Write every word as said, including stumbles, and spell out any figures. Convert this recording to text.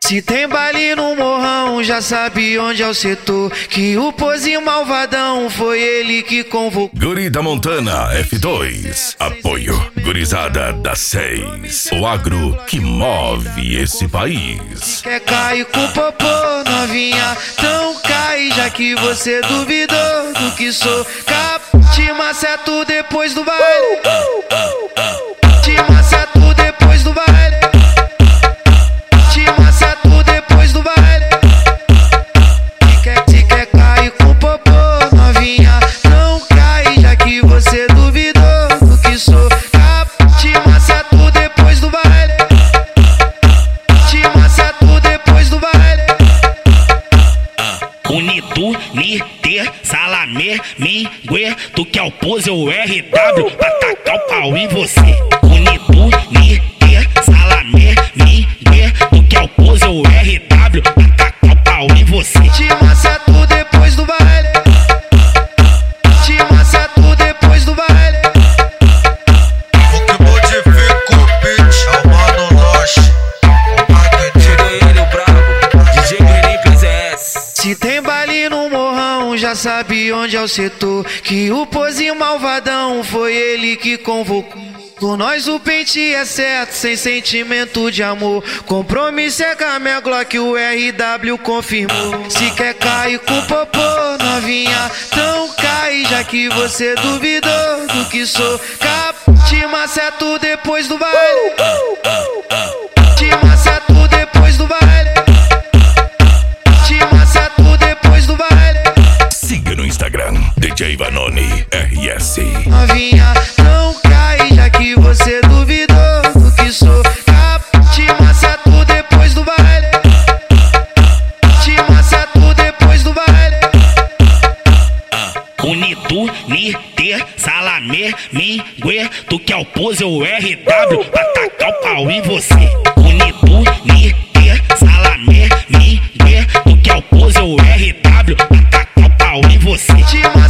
Se tem baile no morrão, já sabe onde é o setor. Que o pozinho malvadão foi ele que convocou. Guri da Montana F dois. Apoio Gurizada da seis. O agro que move esse país. Quer cair com popô, novinha? Então cai, já que você duvidou do que sou. Cap, te maceto depois do baile. Te maceto depois do baile. Te maceto depois do baile. Se quer, se quer cair com popô, novinha? Não cai, já que você duvidou do que sou. Cap, te maceto depois do baile. Te maceto depois do baile. Unido, Niter, Salamé, Mingue, tu que é o pose ou R W pra tacar o pau em você. Unido, Niter, Salamé, Mingue, tu que é o pose ou R W pra tacar o pau em você. Te maceto depois do baile. Te maceto depois do baile. O que modifica o beat é o Mano Loche. Cheguei ele, o brabo, D J Guerreiro P S. Se tem baile no morrão, já sabe onde é o setor. Que o pozinho malvadão foi ele que convocou. Com nós o pente é certo, sem sentimento de amor. Compromisso é com a minha Glock, o R W confirmou. Se quer cair com popô, novinha? Então cai, já que você duvidou do que sou. Cap, te maceto depois do baile. Te maceto depois do baile. Te maceto depois do baile. Siga no Instagram D J Vanoni R S. Novinha, não cai, já que você duvidou do que sou. Cap, te maceto depois do baile. Te maceto depois do baile. Unido, Niter, Salamé, Mingue, tu que é o pose ou R W pra tacar o pau em você. Unido, Niter, Salamé, Mingue, tu que é o pose ou R W pra tacar o pau em você. Te